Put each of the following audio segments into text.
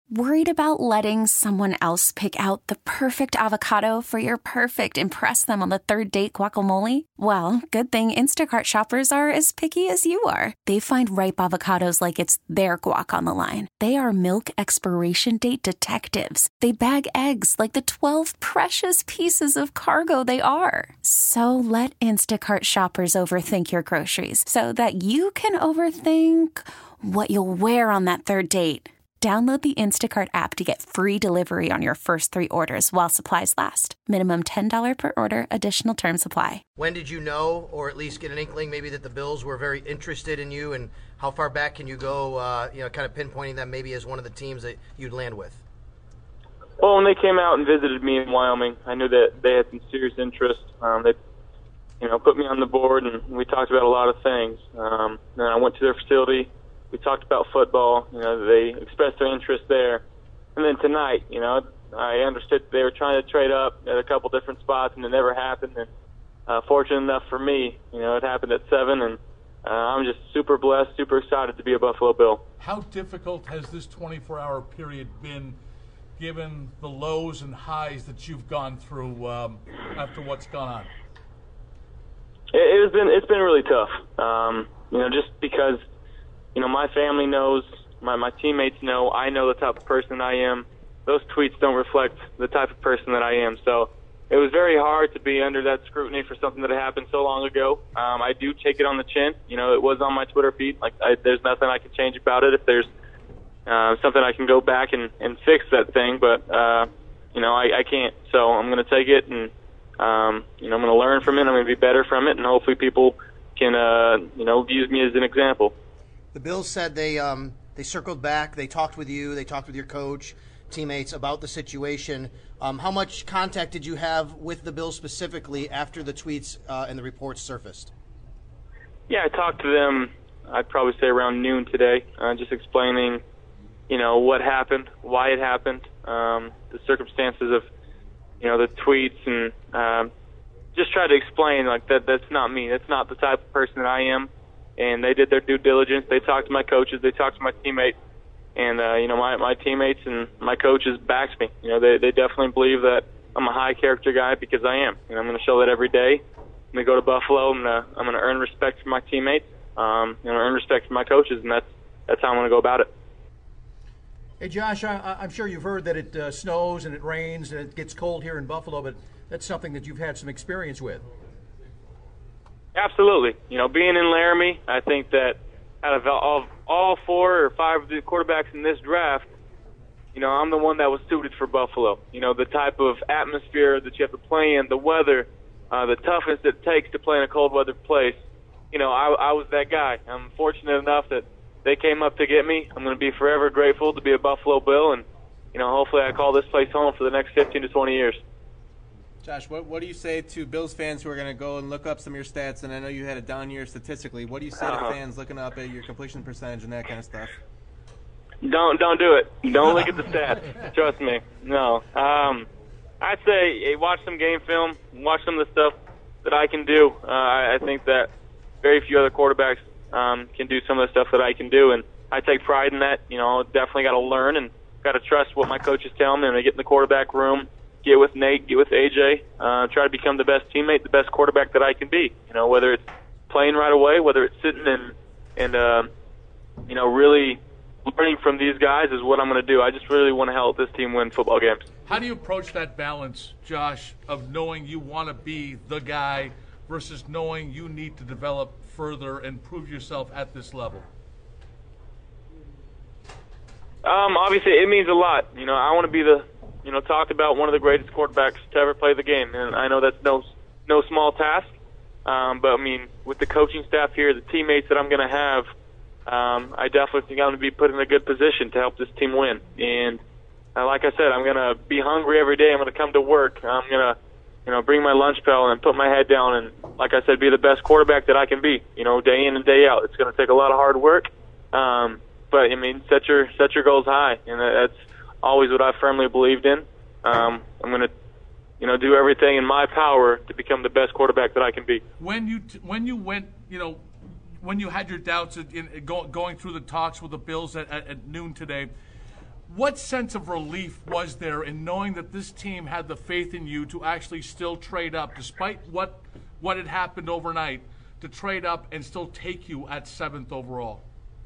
Worried about letting someone else pick out the perfect avocado for your perfect impress them on the third date guacamole? Well, good thing Instacart shoppers are as picky as you are. They find ripe avocados like it's their guac on the line. They are milk expiration date detectives. They bag eggs like the 12 precious pieces of cargo they are. So let Instacart shoppers overthink your groceries so that you can overthink what you'll wear on that third date. Download the Instacart app to get free delivery on your first 3 orders while supplies last. Minimum $10 per order. Additional terms apply. When did you know, or at least get an inkling maybe, that the Bills were very interested in you, and how far back can you go, kind of pinpointing them maybe as one of the teams that you'd land with? Well, when they came out and visited me in Wyoming, I knew that they had some serious interest. They put me on the board, and we talked about a lot of things. Then I went to their facility. We talked about football. They expressed their interest there. And then tonight, I understood they were trying to trade up at a couple different spots, and it never happened. And fortunate enough for me, it happened at 7, and I'm just super blessed, super excited to be a Buffalo Bill. How difficult has this 24-hour period been, given the lows and highs that you've gone through after what's gone on? It's been really tough. Just because my family knows, my teammates know, I know the type of person I am. Those tweets don't reflect the type of person that I am. So it was very hard to be under that scrutiny for something that happened so long ago. I do take it on the chin. It was on my Twitter feed. There's nothing I can change about it. If there's something I can go back and fix that thing, but I can't. So I'm going to take it, and I'm going to learn from it. I'm going to be better from it, and hopefully people can use me as an example. The Bills said they circled back, they talked with you, they talked with your coach, teammates about the situation. How much contact did you have with the Bills specifically after the tweets and the reports surfaced? Yeah, I talked to them, I'd probably say around noon today, just explaining, what happened, why it happened, the circumstances of, the tweets, and just tried to explain that's not me. That's not the type of person that I am. And they did their due diligence. They talked to my coaches. They talked to my teammates. And, my teammates and my coaches backed me. They definitely believe that I'm a high-character guy, because I am. And I'm going to show that every day. I'm going to go to Buffalo. I'm going to earn respect from my teammates. Earn respect from my coaches, and that's how I'm going to go about it. Hey, Josh, I'm sure you've heard that it snows and it rains and it gets cold here in Buffalo, but that's something that you've had some experience with. Absolutely. Being in Laramie, I think that out of all 4 or 5 of the quarterbacks in this draft, I'm the one that was suited for Buffalo. The type of atmosphere that you have to play in, the weather, the toughness it takes to play in a cold weather place. I was that guy. I'm fortunate enough that they came up to get me. I'm going to be forever grateful to be a Buffalo Bill, and hopefully I call this place home for the next 15 to 20 years. Josh, what do you say to Bills fans who are going to go and look up some of your stats? And I know you had a down year statistically. What do you say to fans looking up at your completion percentage and that kind of stuff? Don't do it. Don't look at the stats. Trust me. No. I'd say watch some game film. Watch some of the stuff that I can do. I think that very few other quarterbacks can do some of the stuff that I can do, and I take pride in that. Definitely got to learn and got to trust what my coaches tell me. And I get in the quarterback room, get with Nate, get with AJ, try to become the best teammate, the best quarterback that I can be. Whether it's playing right away, whether it's sitting and really learning from these guys is what I'm going to do. I just really want to help this team win football games. How do you approach that balance, Josh, of knowing you want to be the guy versus knowing you need to develop further and prove yourself at this level? Obviously, it means a lot. I want to be talked about one of the greatest quarterbacks to ever play the game, and I know that's no small task. But with the coaching staff here, the teammates that I'm going to have, I definitely think I'm going to be put in a good position to help this team win. And like I said, I'm going to be hungry every day. I'm going to come to work. I'm going to, bring my lunch pail and put my head down and, like I said, be the best quarterback that I can be. Day in and day out. It's going to take a lot of hard work. But set your goals high, and that's always what I firmly believed in. I'm going to, do everything in my power to become the best quarterback that I can be. When you went, when you had your doubts in going through the talks with the Bills at noon today, What sense of relief was there in knowing that this team had the faith in you to actually still trade up, despite what had happened overnight, to trade up and still take you at 7th overall?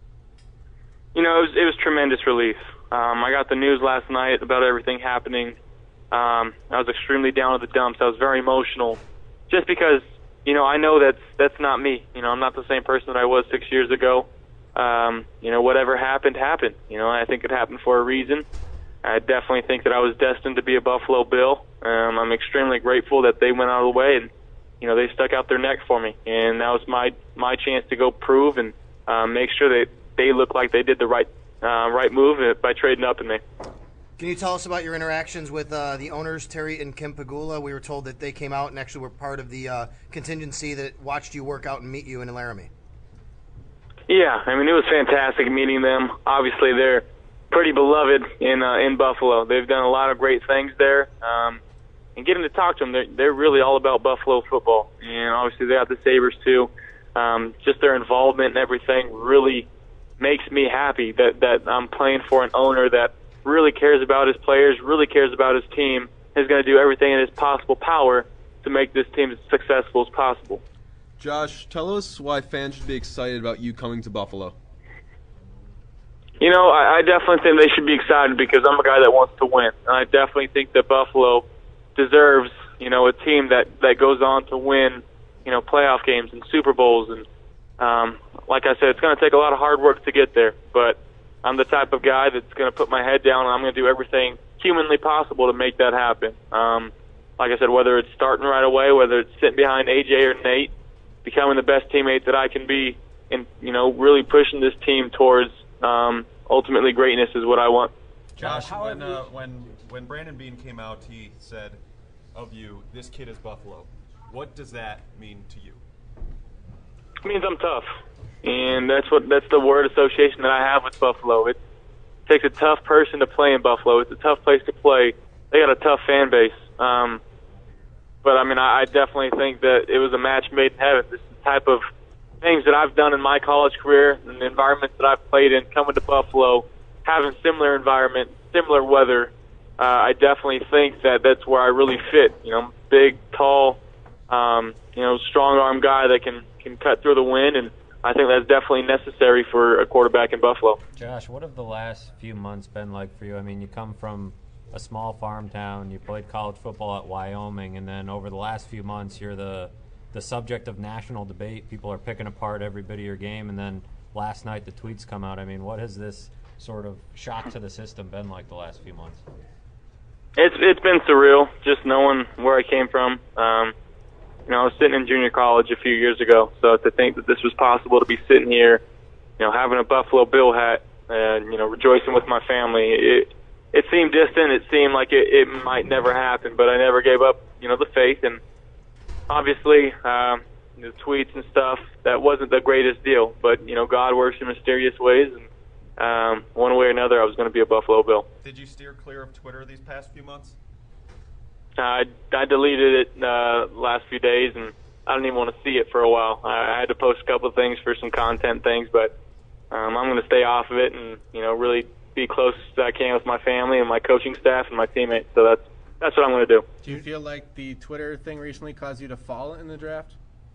You know, it was tremendous relief. I got the news last night about everything happening. I was extremely down at the dumps. I was very emotional, just because, you know, I know that's not me. You know, I'm not the same person that I was 6 years ago. You know, whatever happened, happened. You know, I think it happened for a reason. I definitely think that I was destined to be a Buffalo Bill. I'm extremely grateful that they went out of the way and, you know, they stuck out their neck for me. And that was my chance to go prove and make sure that they look like they did the right move by trading up in me. Can you tell us about your interactions with the owners, Terry and Kim Pegula? We were told that they came out and actually were part of the contingency that watched you work out and meet you in Laramie. Yeah, I mean, it was fantastic meeting them. Obviously, they're pretty beloved in Buffalo. They've done a lot of great things there. And getting to talk to them, they're really all about Buffalo football. And obviously, they got the Sabres too. Just their involvement and everything really makes me happy that I'm playing for an owner that really cares about his players, really cares about his team, is going to do everything in his possible power to make this team as successful as possible. Josh, tell us why fans should be excited about you coming to Buffalo. You know, I definitely think they should be excited because I'm a guy that wants to win. And I definitely think that Buffalo deserves, you know, a team that goes on to win, you know, playoff games and Super Bowls. And like I said, it's going to take a lot of hard work to get there. But I'm the type of guy that's going to put my head down and I'm going to do everything humanly possible to make that happen. Like I said, whether it's starting right away, whether it's sitting behind AJ or Nate, becoming the best teammate that I can be, and, you know, really pushing this team towards ultimately greatness is what I want. Josh, when Brandon Beane came out, he said of you, "This kid is Buffalo." What does that mean to you? It means I'm tough, and that's the word association that I have with Buffalo. It takes a tough person to play in Buffalo. It's a tough place to play. They got a tough fan base. But, I mean, I definitely think that it was a match made in heaven. This is the type of things that I've done in my college career and the environments that I've played in, coming to Buffalo, having similar environment, similar weather. I definitely think that that's where I really fit. You know, big, tall, you know, strong-arm guy that can cut through the wind, and I think that's definitely necessary for a quarterback in Buffalo. Josh, what have the last few months been like for you? I mean, you come from a small farm town, you played college football at Wyoming, and then over the last few months you're the subject of national debate. People are picking apart every bit of your game, and then last night the tweets come out. I mean, what has this sort of shock to the system been like the last few months? It's been surreal, just knowing where I came from. You know, I was sitting in junior college a few years ago, so to think that this was possible to be sitting here, you know, having a Buffalo Bill hat and, you know, rejoicing with my family, it seemed distant. It seemed like it might never happen, but I never gave up, you know, the faith. And obviously, the tweets and stuff, that wasn't the greatest deal. But, you know, God works in mysterious ways, and one way or another, I was going to be a Buffalo Bill. Did you steer clear of Twitter these past few months? I deleted it last few days, and I didn't even want to see it for a while. I had to post a couple of things for some content things, but I'm going to stay off of it and, you know, really be close as I can with my family and my coaching staff and my teammates. So that's what I'm going to do. Do you feel like the Twitter thing recently caused you to fall in the draft?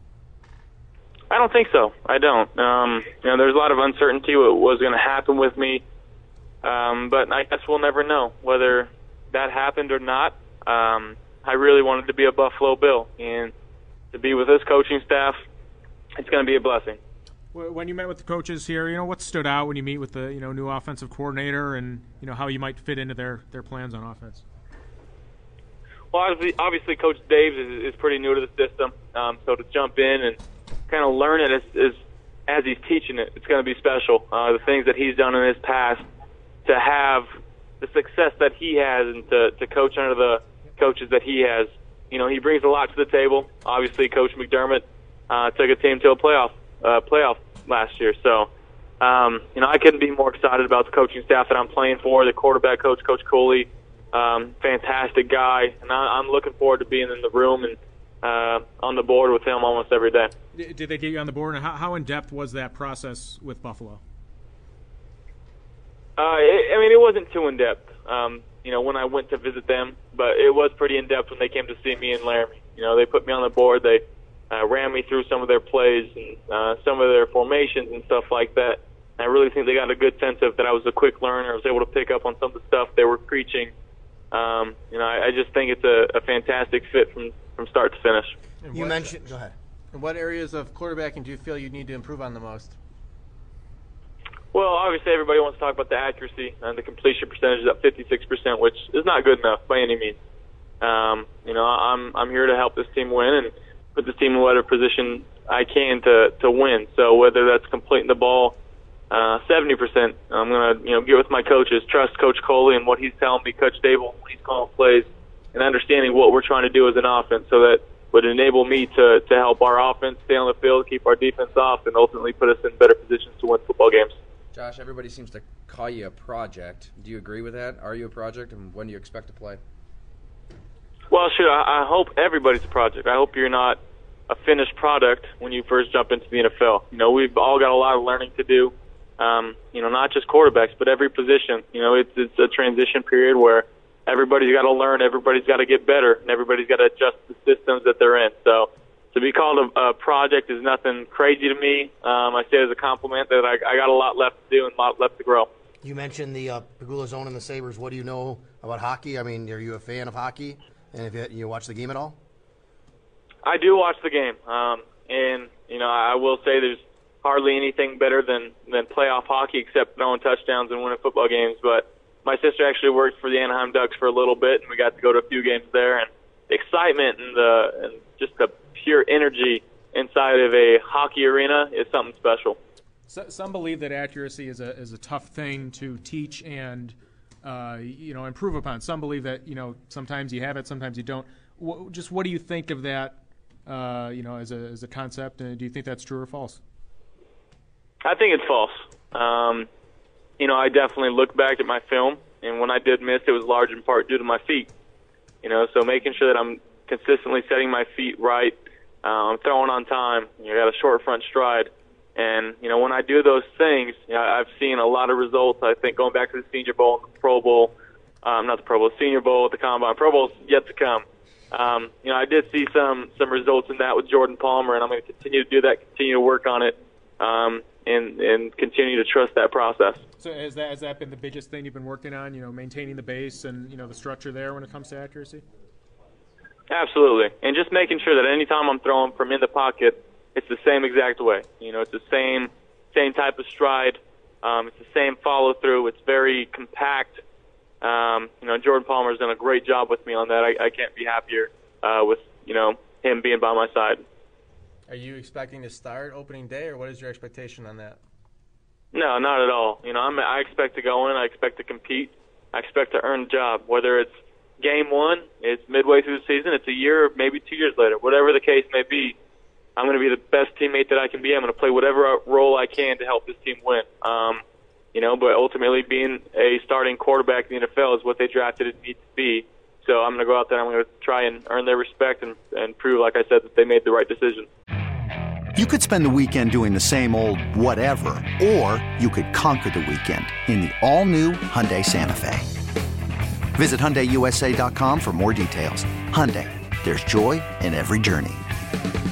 I don't think so. I don't. You know, there's a lot of uncertainty what was going to happen with me, but I guess we'll never know whether that happened or not. I really wanted to be a Buffalo Bill, and to be with this coaching staff, it's going to be a blessing. When you met with the coaches here, you know, what stood out when you meet with the, you know, new offensive coordinator, and, you know, how you might fit into their plans on offense? Well, obviously Coach Dave is pretty new to the system, so to jump in and kind of learn it as he's teaching it, it's going to be special. The things that he's done in his past, to have the success that he has, and to coach under the coaches that he has, you know, he brings a lot to the table. Obviously, Coach McDermott took a team to a playoff last year. So, you know, I couldn't be more excited about the coaching staff that I'm playing for. The quarterback coach, Coach Cooley, fantastic guy, and I'm looking forward to being in the room and on the board with him almost every day. Did they get you on the board, and how in depth was that process with Buffalo? It wasn't too in-depth, when I went to visit them, but it was pretty in-depth when they came to see me in Laramie. They put me on the board. They ran me through some of their plays and some of their formations and stuff like that. And I really think they got a good sense of that I was a quick learner. I was able to pick up on some of the stuff they were preaching. I just think it's a fantastic fit from start to finish. You mentioned – go ahead. In what areas of quarterbacking do you feel you need to improve on the most? Well, obviously everybody wants to talk about the accuracy and the completion percentage is at 56%, which is not good enough by any means. I'm here to help this team win and put this team in whatever position I can to win. So whether that's completing the ball 70%, I'm going to get with my coaches, trust Coach Coley and what he's telling me, Coach Dable when he's calling plays, and understanding what we're trying to do as an offense, so that would enable me to help our offense stay on the field, keep our defense off, and ultimately put us in better positions to win football games. Josh, everybody seems to call you a project. Do you agree with that? Are you a project, and when do you expect to play? Well, sure. I hope everybody's a project. I hope you're not a finished product when you first jump into the NFL. We've all got a lot of learning to do. Not just quarterbacks, but every position. It's a transition period where everybody's got to learn, everybody's got to get better, and everybody's got to adjust the systems that they're in. So to be called a project is nothing crazy to me. I say it as a compliment that I got a lot left to do and a lot left to grow. You mentioned the Pegula Zone and the Sabres. What do you know about hockey? I mean, are you a fan of hockey? And have you watch the game at all? I do watch the game. I will say there's hardly anything better than playoff hockey except throwing touchdowns and winning football games. But my sister actually worked for the Anaheim Ducks for a little bit, and we got to go to a few games there. And the excitement and just the pure energy inside of a hockey arena is something special. Some believe that accuracy is a tough thing to teach and improve upon. Some believe that sometimes you have it, sometimes you don't. What do you think of that? As a concept, and do you think that's true or false? I think it's false. I definitely look back at my film, and when I did miss, it was large in part due to my feet. So making sure that I'm consistently setting my feet right, I'm throwing on time. I got a short front stride, and when I do those things, I've seen a lot of results. I think going back to the Senior Bowl, the Pro Bowl, not the Pro Bowl, Senior Bowl, the Combine, Pro Bowl's yet to come. I did see some results in that with Jordan Palmer, and I'm going to continue to do that, continue to work on it, and continue to trust that process. So has that been the biggest thing you've been working on, maintaining the base and, the structure there when it comes to accuracy? Absolutely. And just making sure that any time I'm throwing from in the pocket, it's the same exact way. It's the same type of stride. It's the same follow-through. It's very compact. Jordan Palmer's done a great job with me on that. I can't be happier with, him being by my side. Are you expecting to start opening day, or what is your expectation on that? No, not at all. I expect to go in. I expect to compete. I expect to earn the job. Whether it's game one, it's midway through the season, it's a year, maybe 2 years later. Whatever the case may be, I'm going to be the best teammate that I can be. I'm going to play whatever role I can to help this team win. But ultimately being a starting quarterback in the NFL is what they drafted me to be. So I'm going to go out there and I'm going to try and earn their respect and prove, like I said, that they made the right decision. You could spend the weekend doing the same old whatever, or you could conquer the weekend in the all-new Hyundai Santa Fe. Visit HyundaiUSA.com for more details. Hyundai, there's joy in every journey.